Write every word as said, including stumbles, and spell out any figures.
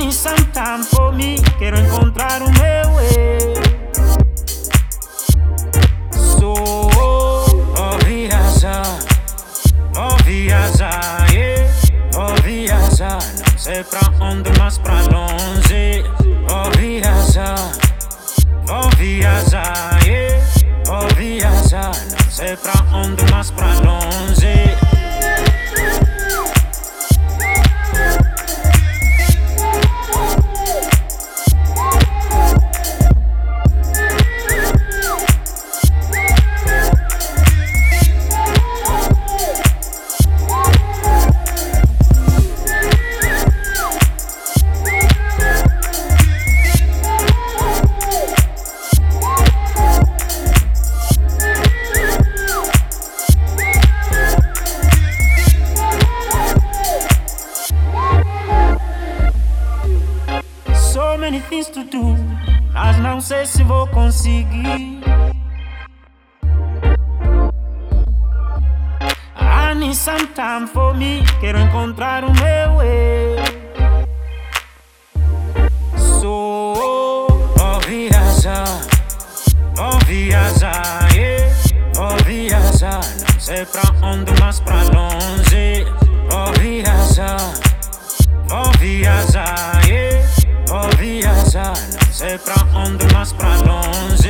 need some time for me, quero encontrar o meu eu. Sou, vou viajar, vou viajar, yeah. Vou viajar, não sei pra onde, mas pra longe. Vou viajar, vou viajar, yeah. Vou viajar, não sei pra onde, mas pra longe. So many things to do, mas não sei se vou conseguir. I need some time for me, quero encontrar o meu eu. Sou, vou viajar, vou viajar, yeah. Vou viajar, não sei pra onde, mas pra longe. Vou viajar, vou viajar, yeah. Vou viajar, não sei pra onde, mas pra longe.